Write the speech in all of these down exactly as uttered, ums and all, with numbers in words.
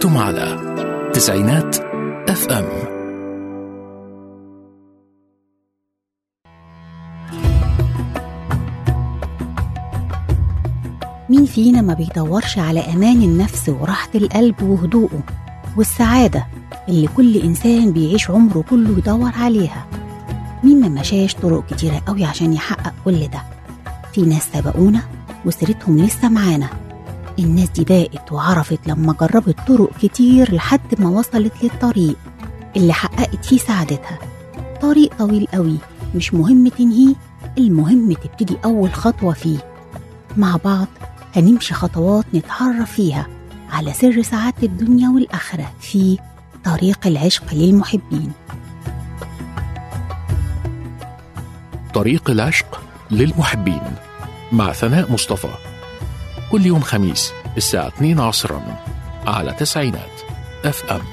أنتم على تسعينات اف ام. مين فينا ما بيدورش على أمان النفس وراحة القلب وهدوءه والسعادة اللي كل إنسان بيعيش عمره كله يدور عليها؟ مين ما مشاش طرق كتيرة قوي عشان يحقق كل ده؟ في ناس سبقونا وسيرتهم لسه معانا. الناس دي داقت وعرفت لما جربت طرق كتير لحد ما وصلت للطريق اللي حققت فيه سعادتها. طريق طويل قوي مش مهم تنهيه، المهم تبتدي أول خطوة فيه. مع بعض هنمشي خطوات نتعرف فيها على سر سعادة الدنيا والآخرة في طريق العشق للمحبين. طريق العشق للمحبين مع ثناء مصطفى، كل يوم خميس الساعة اثنين عصرا على تسعينات اف ام.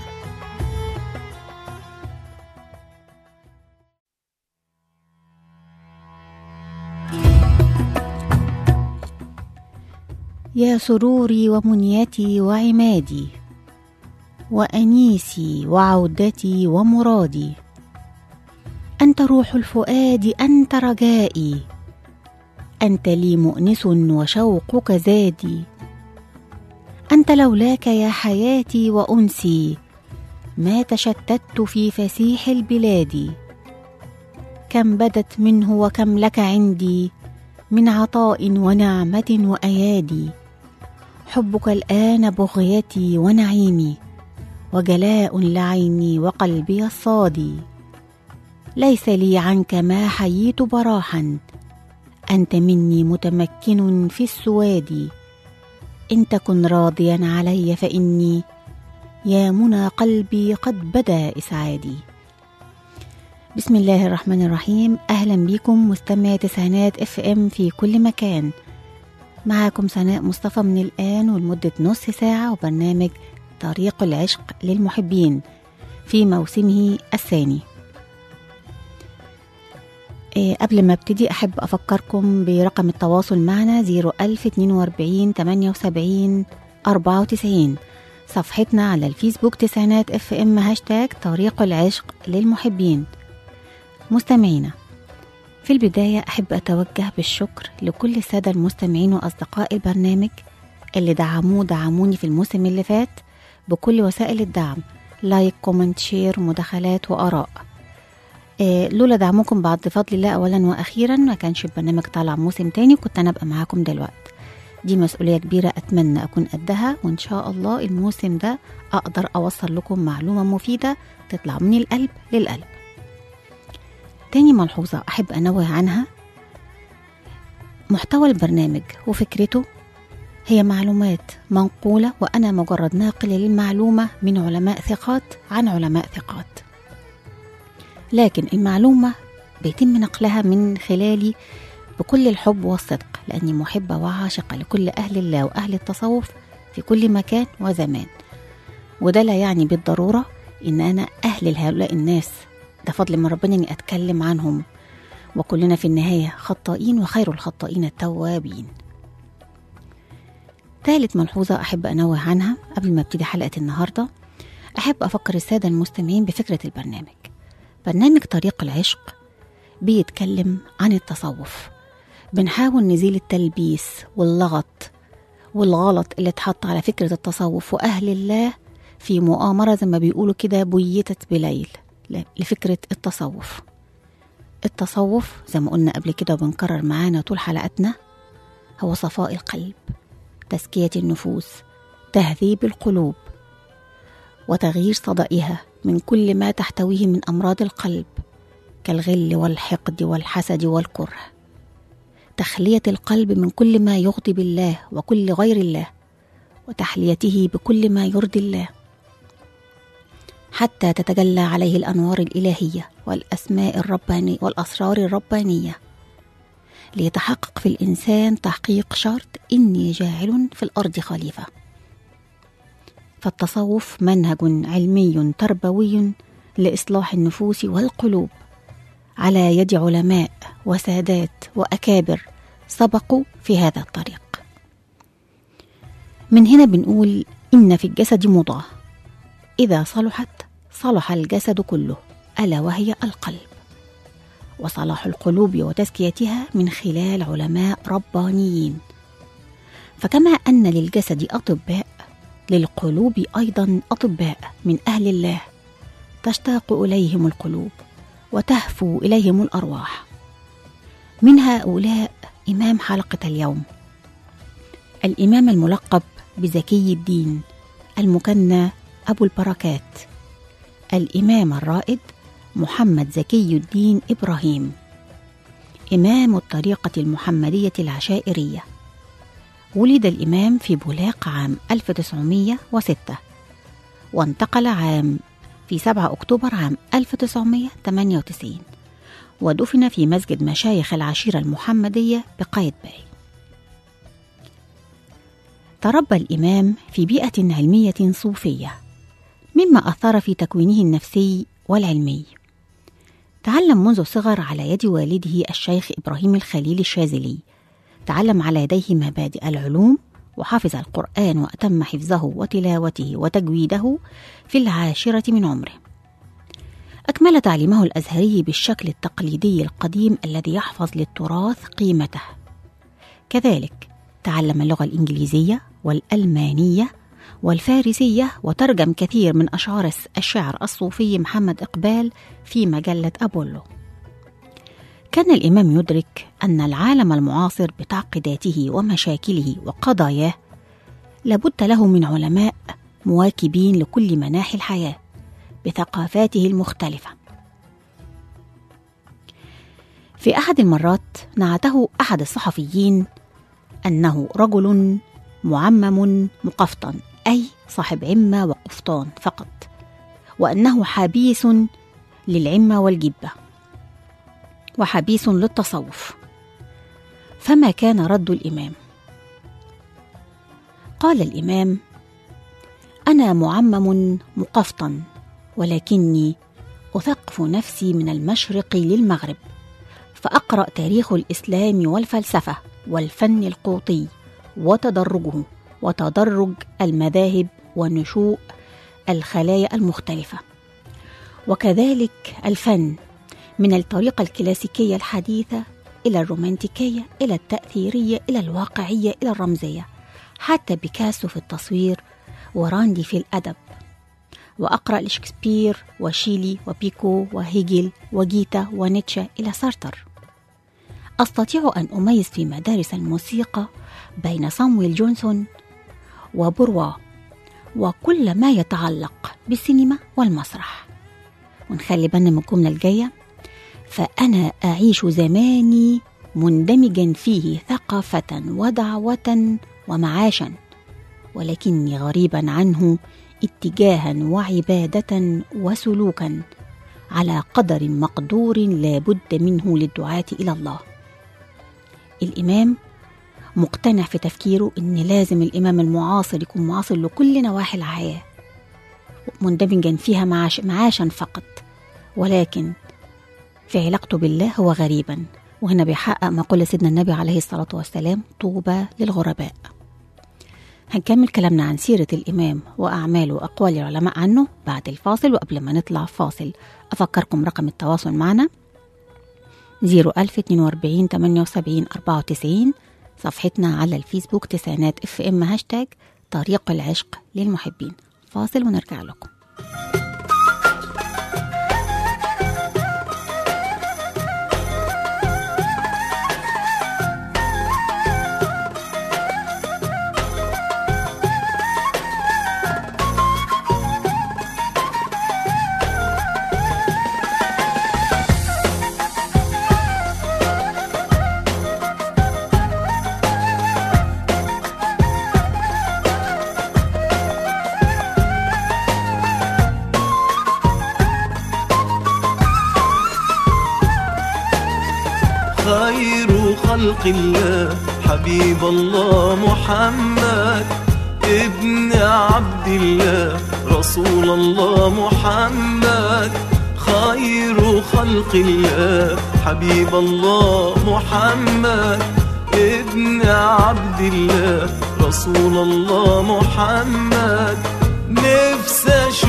يا سروري ومنيتي وعمادي وأنيسي وعودتي ومرادي، أنت روح الفؤاد، أنت رجائي، أنت لي مؤنس وشوقك زادي، أنت لولاك يا حياتي وأنسي، ما تشتت في فسيح البلاد. كم بدت منه وكم لك عندي من عطاء ونعمة وأيادي. حبك الآن بغيتي ونعيمي، وجلاء لعيني وقلبي الصادي. ليس لي عنك ما حييت براحا، أنت مني متمكن في السواد. إن تكن راضيا علي فإني يا منى قلبي قد بدا إسعادي. بسم الله الرحمن الرحيم. أهلا بكم مستمعي تسعينات اف ام في كل مكان. معكم ثناء مصطفى من الآن ولمدة نص ساعة، وبرنامج طريق العشق للمحبين في موسمه الثاني. إيه قبل ما ابتدي أحب أفكركم برقم التواصل معنا زيرو ألف اتنين واربعين تمانية وسبعين أربعة وتسعين، صفحتنا على الفيسبوك تسعينات اف ام هاشتاج طريق العشق للمحبين. مستمعينا، في البداية أحب أتوجه بالشكر لكل السادة المستمعين وأصدقاء البرنامج اللي دعموه دعموني في الموسم اللي فات بكل وسائل الدعم، لايك، كومنت، شير، مداخلات وآراء. إيه لولا دعمكم بعد فضل الله أولا وأخيرا ما كانش البرنامج طالع موسم تاني، وكنت أنا أبقى معاكم دلوقتي. دي مسؤولية كبيرة أتمنى أكون قدها، وإن شاء الله الموسم ده أقدر أوصل لكم معلومة مفيدة تطلع من القلب للقلب. تاني ملحوظة أحب أنوه عنها، محتوى البرنامج وفكرته هي معلومات منقولة، وأنا مجرد ناقل للمعلومة من علماء ثقات عن علماء ثقات، لكن المعلومة بيتم نقلها من خلالي بكل الحب والصدق، لأني محبة وعاشقة لكل أهل الله وأهل التصوف في كل مكان وزمان. وده لا يعني بالضرورة إن أنا أهل لهؤلاء الناس، ده فضل من ربنا إني أتكلم عنهم، وكلنا في النهاية خطائين وخير الخطائين التوابين. ثالث ملحوظة أحب أنوه عنها قبل ما ابتدي حلقة النهاردة، أحب أفكر السادة المستمعين بفكرة البرنامج. برنامج طريق العشق بيتكلم عن التصوف، بنحاول نزيل التلبيس واللغط والغلط اللي اتحط على فكرة التصوف وأهل الله في مؤامرة زي ما بيقولوا كده بيتت بليل لفكرة التصوف. التصوف زي ما قلنا قبل كده وبنكرر معانا طول حلقاتنا هو صفاء القلب، تزكية النفوس، تهذيب القلوب، وتغيير صدائها من كل ما تحتويه من أمراض القلب كالغل والحقد والحسد والكره، تخلية القلب من كل ما يغضب الله وكل غير الله، وتحليته بكل ما يرضي الله، حتى تتجلى عليه الأنوار الإلهية والأسماء الربانية والأسرار الربانية، ليتحقق في الإنسان تحقيق شرط إني جاعل في الأرض خليفة. فالتصوف منهج علمي تربوي لإصلاح النفوس والقلوب على يد علماء وسادات وأكابر سبقوا في هذا الطريق. من هنا بنقول إن في الجسد مضغة إذا صلحت صلح الجسد كله، ألا وهي القلب. وصلاح القلوب وتزكيتها من خلال علماء ربانيين. فكما أن للجسد أطباء، للقلوب أيضا أطباء من أهل الله تشتاق إليهم القلوب وتهفو إليهم الأرواح. من هؤلاء إمام حلقة اليوم، الإمام الملقب بزكي الدين، المكنى أبو البركات، الإمام الرائد محمد زكي الدين إبراهيم، إمام الطريقة المحمدية العشائرية. ولد الإمام في بولاق عام ألف وتسعمائة وستة، وانتقل عام في سبعة أكتوبر عام ألف وتسعمائة وثمانية وتسعين، ودفن في مسجد مشايخ العشيرة المحمدية بقايتباي. تربى الإمام في بيئة علمية صوفية، مما أثر في تكوينه النفسي والعلمي. تعلم منذ الصغر على يد والده الشيخ إبراهيم الخليل الشاذلي، تعلم على يديه مبادئ العلوم، وحفظ القرآن وأتم حفظه وتلاوته وتجويده في العاشرة من عمره. أكمل تعليمه الأزهري بالشكل التقليدي القديم الذي يحفظ للتراث قيمته. كذلك تعلم اللغة الإنجليزية والألمانية والفارسية، وترجم كثير من أشعار الشعر الصوفي محمد إقبال في مجلة أبولو. كان الإمام يدرك أن العالم المعاصر بتعقيداته ومشاكله وقضاياه لابد له من علماء مواكبين لكل مناحي الحياة بثقافاته المختلفة. في أحد المرات نعته أحد الصحفيين أنه رجل معمم مقفطن، أي صاحب عمة وقفطان فقط، وأنه حبيس للعمة والجبة وحبيس للتصوف. فما كان رد الإمام؟ قال الإمام: أنا معمم مقفطن، ولكني أثقف نفسي من المشرق للمغرب، فأقرأ تاريخ الإسلام والفلسفة والفن القوطي وتدرجه وتدرج المذاهب ونشوء الخلايا المختلفة، وكذلك الفن من الطريقة الكلاسيكية الحديثة إلى الرومانتيكية إلى التأثيرية إلى الواقعية إلى الرمزية، حتى بيكاسو في التصوير وراندي في الأدب. وأقرأ لشكسبير وشيلي وبيكو وهيجل وجيتا ونيتشه إلى سارتر. أستطيع أن أميز في مدارس الموسيقى بين صامويل جونسون وبروا وكل ما يتعلق بالسينما والمسرح. ونخلي بالنا من الجملة الجاية: فأنا أعيش زماني مندمجا فيه ثقافة ودعوة ومعاشا، ولكني غريبا عنه اتجاها وعبادة وسلوكا، على قدر مقدور لا بد منه للدعاة إلى الله. الإمام مقتنع في تفكيره إن لازم الإمام المعاصر يكون معاصر لكل نواحي الحياة، مندمجا فيها معاش معاشا فقط، ولكن في علاقته بالله هو غريبا. وهنا بيحقق ما قال سيدنا النبي عليه الصلاة والسلام: طوبى للغرباء. هنكمل كلامنا عن سيرة الإمام وأعماله وأقوال العلماء عنه بعد الفاصل. وقبل ما نطلع فاصل أفكركم رقم التواصل معنا صفر ألف اثنين وأربعين ثمانية وسبعين أربعة وتسعين، صفحتنا على الفيسبوك تسعينات اف ام هاشتاج طريق العشق للمحبين. فاصل ونرجع لكم. خير خلق الله حبيب الله محمد ابن عبد الله رسول الله محمد. خير خلق الله حبيب الله محمد ابن عبد الله رسول الله محمد. نفسي أشوف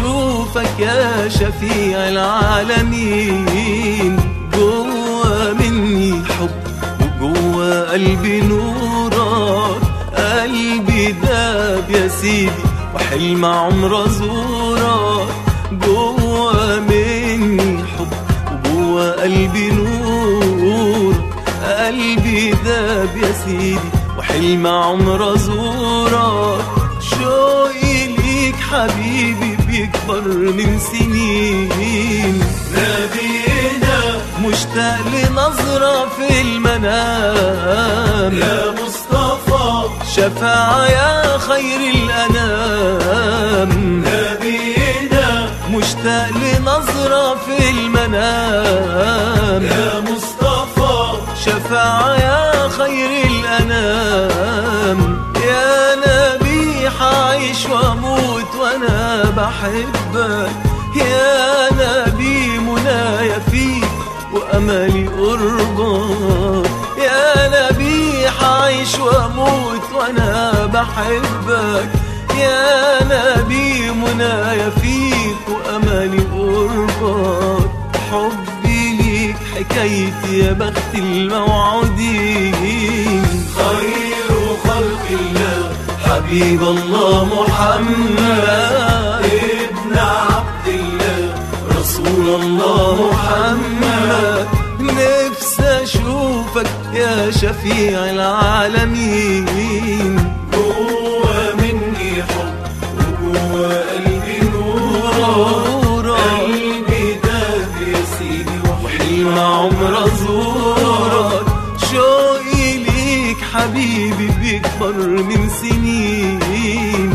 أشوفك يا شفيع العالمين. جوا مني حب وجوا قلبي نورك، قلبي داب يا سيدي وحلم عمر أزورك. جوا مني حب وجوا قلبي نورك، قلبي داب يا سيدي وحلم عمر أزورك. شوقي ليك حبيبي بيكبر من سنين، نبينا مشتاق لنظرة في المنام. يا مصطفى شفاعة يا خير الأنام، نبينا مشتاق لنظرة في المنام. يا مصطفى شفاعة يا خير الأنام. يا نبي حعيش واموت وانا بحبك، يا نبي منايا فيك واملي قربك. يا نبي حعيش واموت وانا بحبك، يا نبي منايا فيك واملي قربك. حبي ليك حكايتي يا بخت الموعودين، خير خلق الله حبيب الله محمد، ابن عبد الله رسول الله محمد. نفسي اشوفك يا شفيع العالمين. جوا مني حب وجوا قلبي نور، قلبي داب يا سيدي وحلم عمر أزورك. شوقي ليك حبيبي بيكبر من سنين.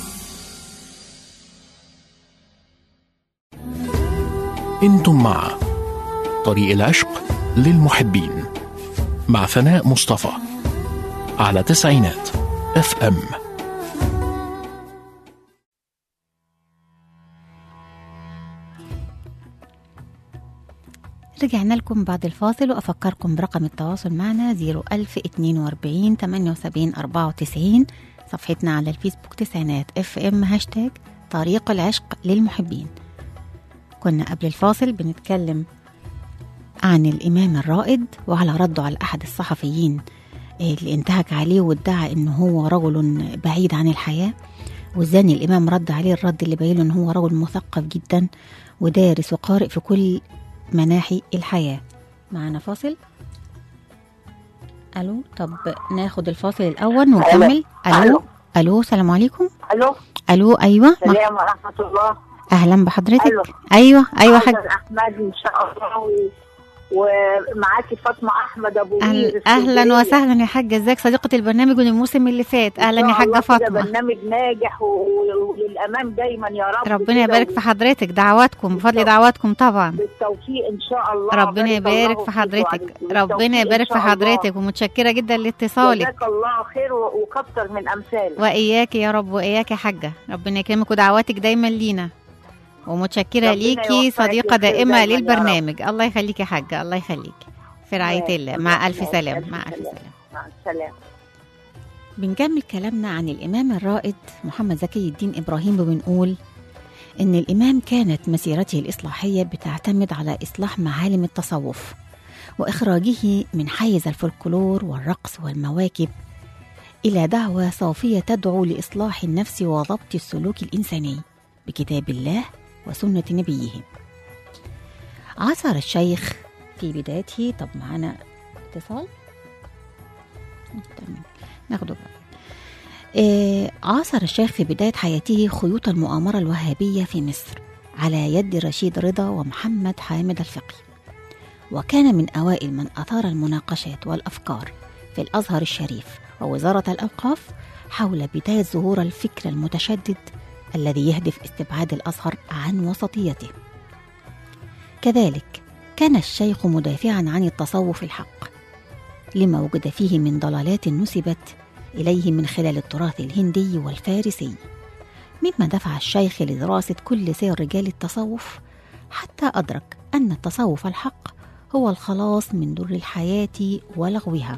انتم مع طريق العشق للمحبين مع ثناء مصطفى على تسعينات اف ام. رجعنا لكم بعد الفاصل، وأفكركم برقم التواصل معنا زيرو ألف اتنين وأربعين تمانية وسبعين أربعة وتسعين، صفحتنا على الفيسبوك تسعينات اف ام، هاشتاج طريق العشق للمحبين. كنا قبل الفاصل بنتكلم عن الإمام الرائد وعلى رده على أحد الصحفيين اللي انتهك عليه وادعى إنه هو رجل بعيد عن الحياة، وزاني الإمام رد عليه الرد اللي باين له إنه هو رجل مثقف جدا ودارس وقارئ في كل مناحي الحياة. معنا فاصل. ألو، طب ناخد الفاصل الأول ونكمل. ألو ألو السلام عليكم. ألو ألو أيوة. السلام ورحمة الله. أهلا بحضرتك. ألو. أيوة أيوة حاج أحمد إن شاء الله، ومعاكي فاطمة أحمد أبو أهل أهلا وسهلا يا حاجة، ازيك صديقة البرنامج من الموسم اللي فات. أهلا يا حاجة فاطمة. برنامج ناجح وللأمام دايما يا رب. ربنا يبارك في حضرتك، دعواتكم بفضل دعواتكم طبعا. بالتوفيق إن شاء الله. ربنا يبارك في حضرتك، ربنا يبارك في حضرتك، ومتشكرة جدا لاتصالك. جزاك الله خير وكتر من أمثالك. وإياك يا رب وإياك يا حاجة، ربنا يكرمك ودعواتك دايما لينا، ومتشكرة ليكي صديقة دائمة للبرنامج. الله يخليك يا حاجة، الله يخليك، في رعاية الله. مع ألف سلام. مع ألف سلام. مع السلامة. بنكمل كلامنا عن الإمام الرائد محمد زكي الدين إبراهيم، وبنقول إن الإمام كانت مسيرته الإصلاحية بتعتمد على إصلاح معالم التصوف وإخراجه من حيز الفولكلور والرقص والمواكب إلى دعوة صافية تدعو لإصلاح النفس وضبط السلوك الإنساني بكتاب الله وسنة نبيه. عاصر الشيخ في بدايته. طب معنا اتصال ناخده بقى. آه عاصر الشيخ في بداية حياته خيوط المؤامرة الوهابية في مصر على يد رشيد رضا ومحمد حامد الفقي، وكان من أوائل من أثار المناقشات والأفكار في الأزهر الشريف ووزارة الأوقاف حول بداية ظهور الفكر المتشدد الذي يهدف استبعاد الأزهر عن وسطيته. كذلك كان الشيخ مدافعا عن التصوف الحق لما وجد فيه من ضلالات نسبت إليه من خلال التراث الهندي والفارسي، مما دفع الشيخ لدراسة كل سير رجال التصوف حتى أدرك أن التصوف الحق هو الخلاص من در الحياة ولغوها.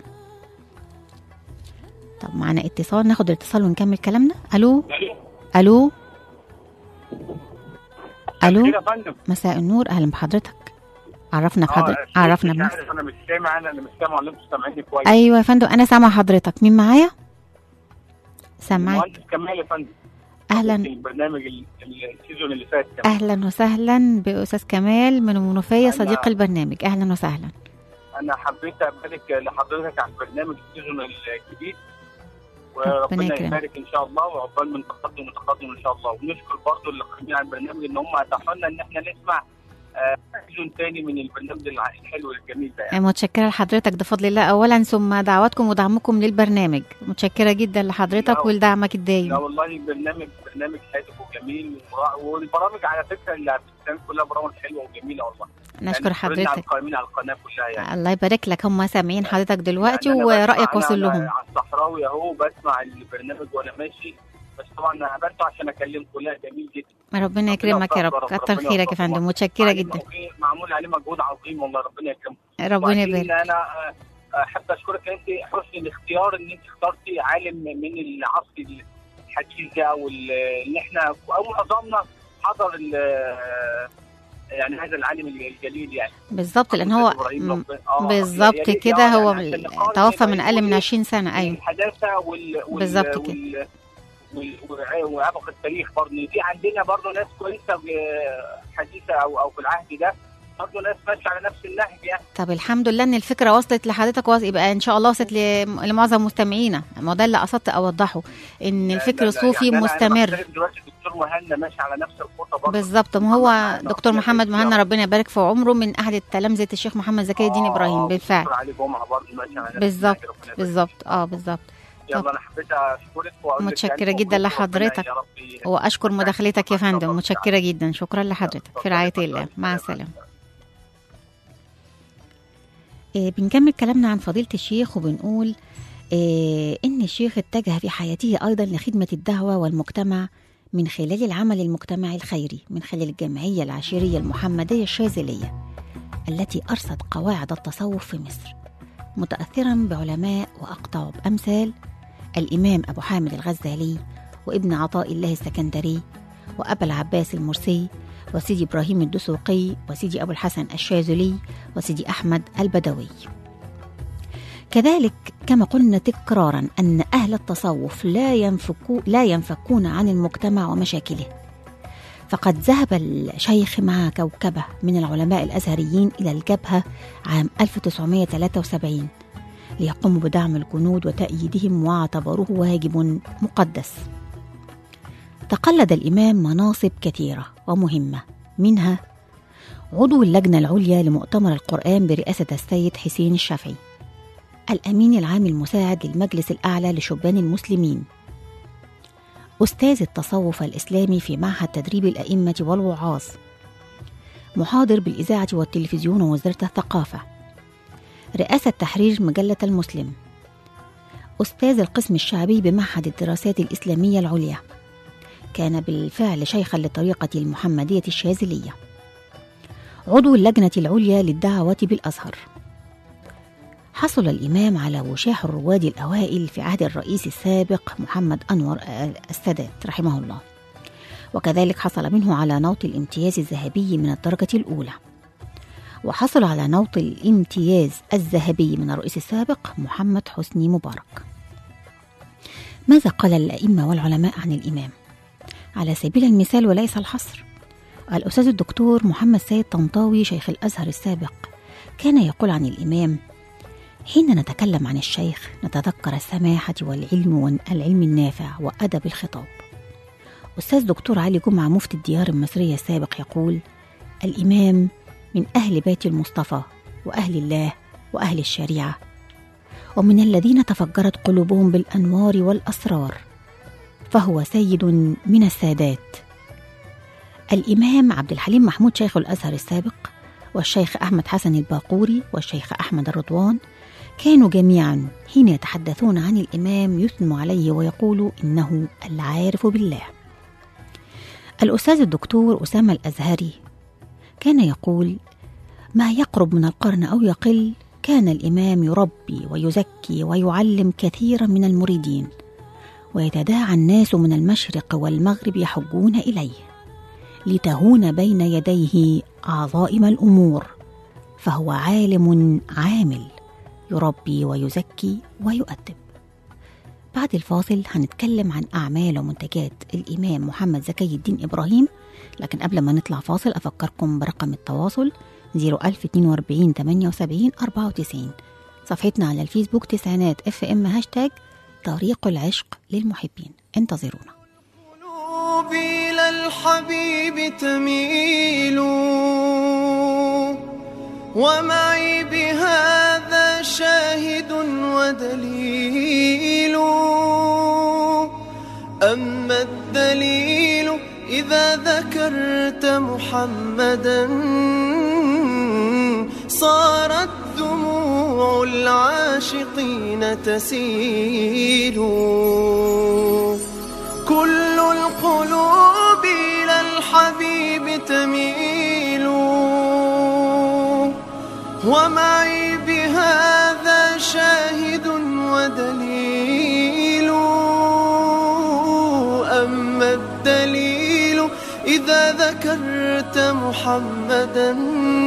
طب معنا اتصال، ناخد الاتصال ونكمل كلامنا. ألو ألو الو، يا فندم. مساء النور، اهلا بحضرتك. عرفنا آه، بحضرتك، شو- عرفنا مش بنفسك. عارف، انا مش سامع، انا اللي مش سامع ولا انتوا سامعيني كويس؟ ايوه يا فندم، انا سامعه حضرتك. مين معايا؟ سامعك. المهندس كمال يا فندم. اهلا البرنامج ال- ال- السيزون اللي فات كمان. اهلا وسهلا باستاذ كمال من المنوفيه، أنا- صديق البرنامج. اهلا وسهلا. انا حبيت ابارك لحضرتك على البرنامج السيزون الجديد، ربنا وربنا يكرمك. يبارك ان شاء الله، وعقبال من تقدم وتقدم ان شاء الله. ونشكر برضه اللي قايمين على البرنامج ان هم اتاحوا لنا ان احنا نسمع آه، سيزون تاني من البرنامج الع- الحلو الجميل ده يعني. متشكره لحضرتك، ده فضل الله اولا، ثم دعواتكم ودعمكم للبرنامج. متشكره جدا لحضرتك لا، ولدعمك لا الدايم. والله البرنامج برنامج هادف وجميل، ورا- والبرامج على فكره اللي بتتعمل كلها برامج حلوه وجميله والله. نشكر يعني شكرا على حضرتك، القائمين على القناه كلها يعني. الله يبارك لك. هم سامعين حضرتك دلوقتي يعني أنا بسمع- ورايك واصل أنا لهم. على الصحراوي اهو بسمع البرنامج وانا ماشي، بس طبعا انا قابلته عشان اكلمكم. لا جميل جدا. ربنا يكرمك يا رب، يوفقك، كتر ربنا خيرك يا يوفقك. فندم. متشكره معمول جدا. عليه- معمول عليه مجهود عظيم والله، ربنا يكرمك. ربنا وبعدين يبارك. انا آه، احب اشكرك انت حسن الاختيار، ان انت اخترتي عالم من العصر الحديث ده، او ال- ان احنا او معظمنا حضر ال- يعني هذا العالم الجليل يعني. بالظبط، لان هو إبراهيم م- ربنا- آه، بالظبط يا ريت كده. يعني هو عشان نقارن توفى من بين اقل من كل عشرين سنه. ايوه الحداثه وال وال بالظبط كده. وال وال- وال- وعبق التاريخ برضه. في عندنا برضه ناس كويسه آه، حديثه او او في العهد ده، برضه ناس ماشيه على نفس النهج يعني. طب الحمد لله ان الفكره وصلت لحضرتك، وص- يبقى ان شاء الله وصلت ل- لمعظم مستمعينا. ما هو ده اللي قصدت اوضحه، ان الفكر لا- لا، الصوفي يعني أنا- أنا مستمر. بختلف دلوقتي الدكتور مهنا ماشي على نفس الخطه برضه. بالظبط، ما هو محمد دكتور مهنا محمد ماشي مهنا على- ربنا يبارك في عمره، من احد تلامذه الشيخ محمد زكي الدين آه، ابراهيم بالفعل. والدكتور علي جمعه برضه ماشي على نفس بالظبط النهج، ربنا يبارك. بالظبط اه بالظبط. يلا انا حبيت اشكرك واقول لك متشكرة يعني جدا مبروك، لحضرتك. ربنا يا رب واشكر مداخلتك يا فندم. الله متشكره جدا، شكرا لحضرتك. في رعايه الله، مع السلامه. إيه، بنكمل كلامنا عن فضيلة الشيخ وبنقول إيه إن الشيخ اتجه في حياته أيضا لخدمة الدعوة والمجتمع من خلال العمل المجتمعي الخيري، من خلال الجمعية العشيرية المحمدية الشاذلية التي أرست قواعد التصوف في مصر، متأثرا بعلماء وأقطاب أمثال الإمام أبو حامد الغزالي، وابن عطاء الله السكندري، وأبا العباس المرسي، وسيدي إبراهيم الدسوقي، وسيدي أبو الحسن الشاذلي، وسيدي أحمد البدوي. كذلك كما قلنا تكرارا أن أهل التصوف لا ينفكو لا ينفكون عن المجتمع ومشاكله، فقد ذهب الشيخ مع كوكبة من العلماء الأزهريين إلى الجبهة عام ألف وتسعمائة وثلاثة وسبعين ليقوموا بدعم الجنود وتأييدهم، واعتبروه واجب مقدس. تقلد الإمام مناصب كثيرة ومهمة، منها عضو اللجنة العليا لمؤتمر القرآن برئاسة السيد حسين الشافعي، الأمين العام المساعد للمجلس الأعلى لشبان المسلمين، أستاذ التصوف الإسلامي في معهد تدريب الأئمة والوعاظ، محاضر بالإذاعة والتلفزيون ووزارة الثقافة، رئاسة تحرير مجلة المسلم، أستاذ القسم الشعبي بمعهد الدراسات الإسلامية العليا. كان بالفعل شيخا لطريقة المحمدية الشاذلية، عضو اللجنة العليا للدعوة بالأزهر. حصل الإمام على وشاح الرواد الأوائل في عهد الرئيس السابق محمد أنور السادات رحمه الله، وكذلك حصل منه على نوط الامتياز الذهبي من الدرجة الأولى، وحصل على نوط الامتياز الذهبي من الرئيس السابق محمد حسني مبارك. ماذا قال الأئمة والعلماء عن الإمام؟ على سبيل المثال وليس الحصر، الأستاذ الدكتور محمد سيد طنطاوي شيخ الأزهر السابق كان يقول عن الإمام: حين نتكلم عن الشيخ نتذكر السماحة والعلم والعلم النافع وأدب الخطاب. أستاذ دكتور علي جمعة مفتي الديار المصرية السابق يقول: الإمام من أهل بيت المصطفى وأهل الله وأهل الشريعة، ومن الذين تفجرت قلوبهم بالأنوار والأسرار، فهو سيد من السادات. الإمام عبد الحليم محمود شيخ الأزهر السابق والشيخ أحمد حسن الباقوري والشيخ أحمد الرضوان كانوا جميعا حين يتحدثون عن الإمام يثنوا عليه ويقولوا إنه العارف بالله. الأستاذ الدكتور أسامة الأزهري كان يقول: ما يقرب من القرن أو يقل كان الإمام يربي ويزكي ويعلم كثيرا من المريدين، ويتداعى الناس من المشرق والمغرب يحجون إليه لتهون بين يديه عظائم الأمور، فهو عالم عامل يربي ويزكي ويؤدب. بعد الفاصل هنتكلم عن أعمال ومنتجات الإمام محمد زكي الدين إبراهيم، لكن قبل ما نطلع فاصل أفكركم برقم التواصل صفر ألف اتنين وأربعين تمانية وسبعين أربعة وتسعين، صفحتنا على الفيسبوك تسعينات اف ام هاشتاج طريق العشق للمحبين. انتظرونا. قلوبي للحبيب تميل ومعي بهذا شاهد ودليل، أما الدليل إذا ذكرت محمدا صارت دموع العاشقين تسيل. كل القلوب إلى الحبيب تميل ومعي بهذا شاهد ودليل، أما الدليل إذا ذكرت محمدا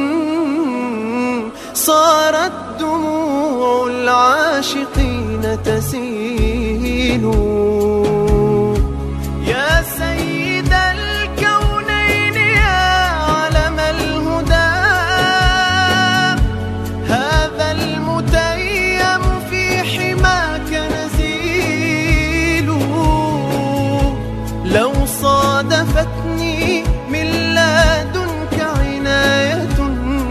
صارت دموع العاشقين تسيل. يا سيد الكونين يا علم الهدى، هذا المتيم في حماك نزيل. لو صادفتني من لدنك عناية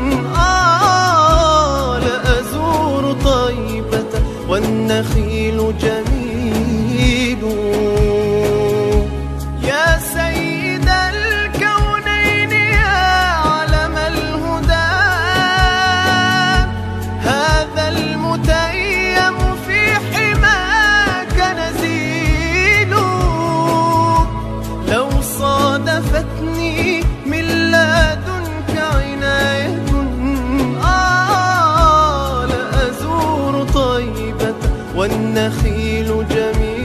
آه لأزور طيبة والنخيل جميل. يا سيد الكونين يا علم الهدى، هذا المتيم في حماك نزيل. لو صادفتني من لدنك عناية آه لأزور طيبة والنخيل جميل.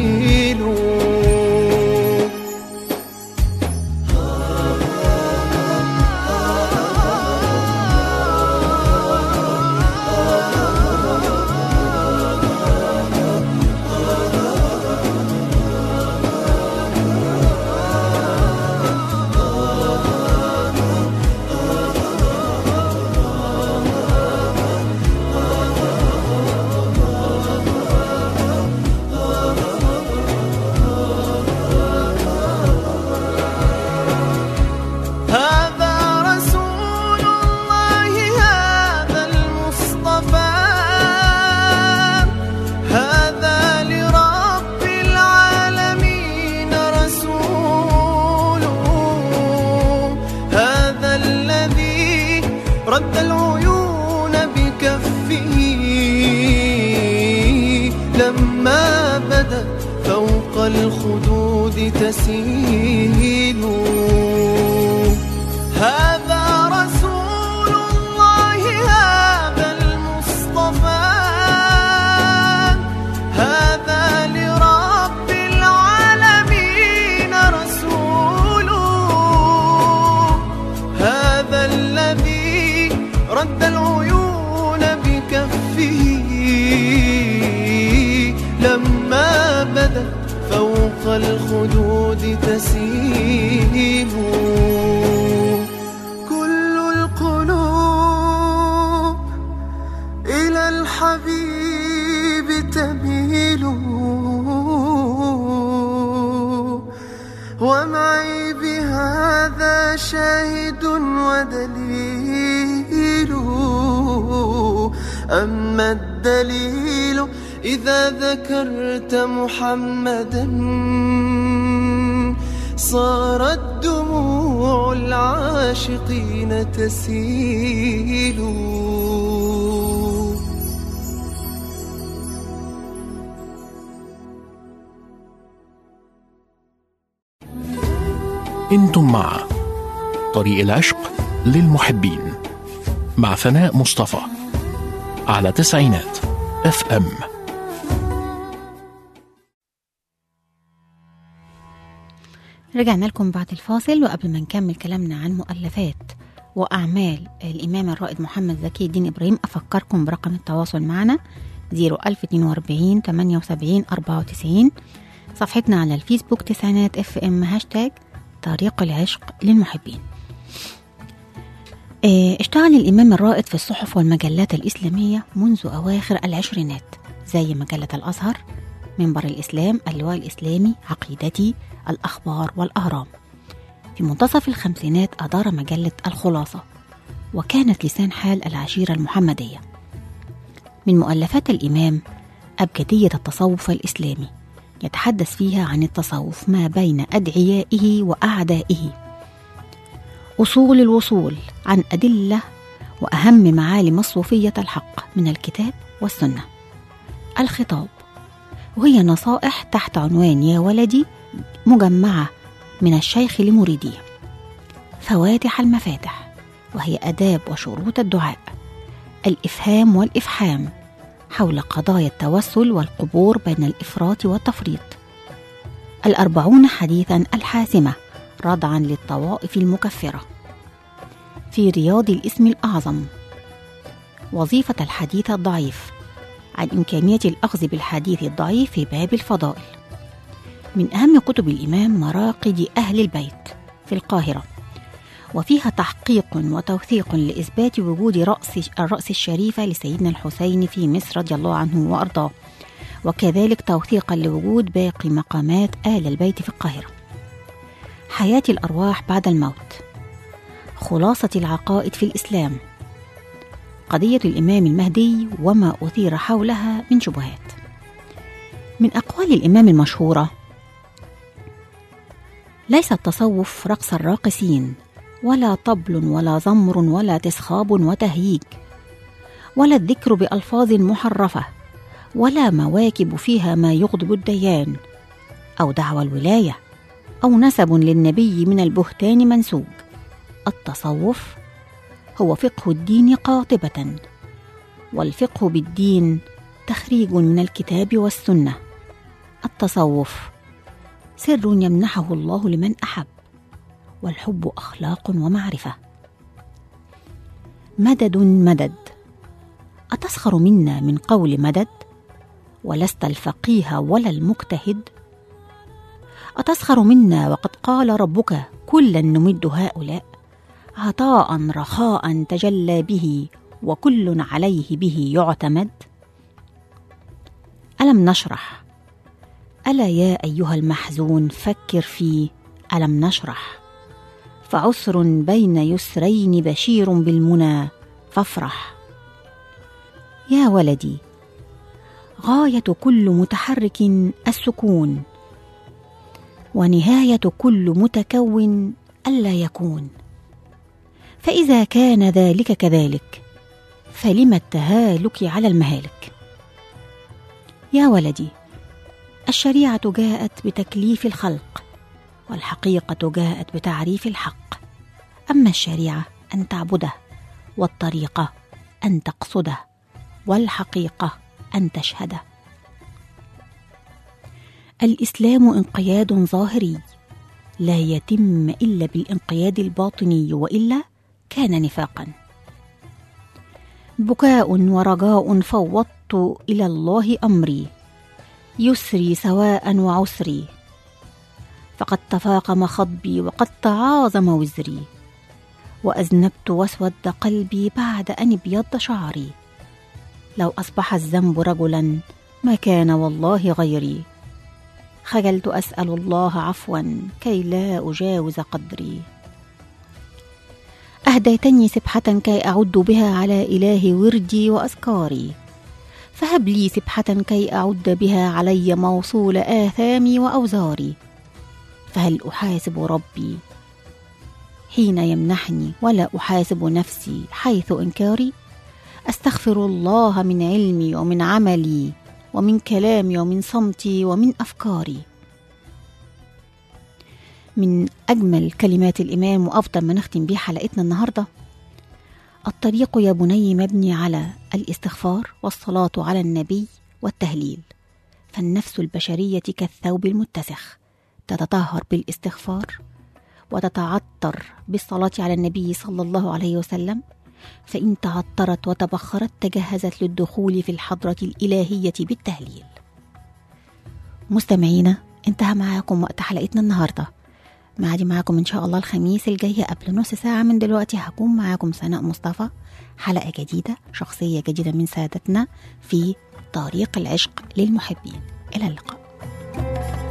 رد العيون بكفه لما بدا فوق الخدود تسيل. هذا رسول الله هذا المصطفى، هذا لرب العالمين رسول، هذا الذي رد العيون بكفه لما بدا فوق الخدود تسيل. كل القلوب إلى الحبيب تميل ومعي بهذا شاهد ودليل، أما الدليل إذا ذكرت محمدا صارت دموع العاشقين تسيل. انتم مع طريق العشق للمحبين مع فناء مصطفى على تسعينات اف ام. رجعنا لكم بعد الفاصل، وقبل ما نكمل كلامنا عن مؤلفات وأعمال الإمام الرائد محمد زكي الدين إبراهيم، أفكركم برقم التواصل معنا صفر ألف واثنين وأربعين ثمانية وسبعين أربعة وتسعين، صفحتنا على الفيسبوك تسعينات اف ام هاشتاج طريق العشق للمحبين. اشتغل الإمام الرائد في الصحف والمجلات الإسلامية منذ أواخر العشرينات، زي مجلة الأزهر، منبر الإسلام، اللواء الإسلامي، عقيدتي، الأخبار والأهرام. في منتصف الخمسينات أدار مجلة الخلاصة، وكانت لسان حال العشيرة المحمدية. من مؤلفات الإمام أبجدية التصوف الإسلامي، يتحدث فيها عن التصوف ما بين أدعيائه وأعدائه، أصول الوصول، عن أدلة وأهم معالم الصوفية الحق من الكتاب والسنة. الخطاب، وهي نصائح تحت عنوان يا ولدي، مجمعة من الشيخ لمريديه. فواتح المفاتح، وهي آداب وشروط الدعاء. الإفهام والإفحام، حول قضايا التوسل والقبور بين الإفراط والتفريط. الأربعون حديثا الحاسمة، ردعا للطوائف المكفرة. في رياض الاسم الأعظم، وظيفة الحديث الضعيف، عن إمكانية الأخذ بالحديث الضعيف في باب الفضائل. من أهم كتب الإمام مراقد أهل البيت في القاهرة، وفيها تحقيق وتوثيق لإثبات وجود رأس الرأس الشريفة لسيدنا الحسين في مصر رضي الله عنه وأرضاه، وكذلك توثيقا لوجود باقي مقامات آل البيت في القاهرة. حياة الأرواح بعد الموت، خلاصة العقائد في الإسلام، قضية الإمام المهدي وما أثير حولها من شبهات. من أقوال الإمام المشهورة: ليس التصوف رقص الراقصين، ولا طبل ولا زمر ولا تسخاب وتهييج، ولا الذكر بألفاظ محرفة، ولا مواكب فيها ما يغضب الديان، أو دعوى الولاية، أو نسب للنبي من البهتان منسوب. التصوف هو فقه الدين قاطبة، والفقه بالدين تخريج من الكتاب والسنة. التصوف سر يمنحه الله لمن أحب، والحب أخلاق ومعرفة. مدد مدد، أتسخر منا من قول مدد، ولست الفقيه ولا المجتهد؟ أتسخر منا وقد قال ربك كلا نمد هؤلاء، عطاء رخاء تجلى به، وكل عليه به يعتمد. ألم نشرح، ألا يا أيها المحزون فكر في ألم نشرح، فعسر بين يسرين بشير بالمنى فافرح. يا ولدي، غاية كل متحرك السكون، ونهاية كل متكون ألا يكون. فإذا كان ذلك كذلك، فلم التهالك على المهالك. يا ولدي، الشريعة جاءت بتكليف الخلق، والحقيقة جاءت بتعريف الحق. أما الشريعة أن تعبده، والطريقة أن تقصده، والحقيقة أن تشهده. الإسلام انقياد ظاهري، لا يتم إلا بالانقياد الباطني، وإلا كان نفاقا. بكاء ورجاء فوضت إلى الله أمري، يسري سواء وعسري، فقد تفاقم خطبي وقد تعاظم وزري، وأذنبت واسود قلبي بعد أن ابيض شعري. لو أصبح الذنب رجلا ما كان والله غيري، خجلت أسأل الله عفوا كي لا أجاوز قدري. أهديتني سبحة كي أعد بها على إله وردي وأذكاري، فهب لي سبحة كي أعد بها علي موصول آثامي وأوزاري. فهل أحاسب ربي حين يمنحني، ولا أحاسب نفسي حيث إنكاري؟ أستغفر الله من علمي ومن عملي، ومن كلامي ومن صمتي ومن أفكاري. من أجمل كلمات الإمام وأفضل ما نختم بيه حلقتنا النهاردة: الطريق يا بني مبني على الاستغفار والصلاة على النبي والتهليل، فالنفس البشرية كالثوب المتسخ، تتطهر بالاستغفار وتتعطر بالصلاة على النبي صلى الله عليه وسلم، فإن تعطرت وتبخرت تجهزت للدخول في الحضرة الإلهية بالتهليل. مستمعينا، انتهى معاكم وقت حلقتنا النهاردة. معادي معاكم إن شاء الله الخميس الجاي قبل نص ساعة من دلوقتي هكون معاكم سناء مصطفى، حلقة جديدة، شخصية جديدة من سادتنا في طريق العشق للمحبين. إلى اللقاء.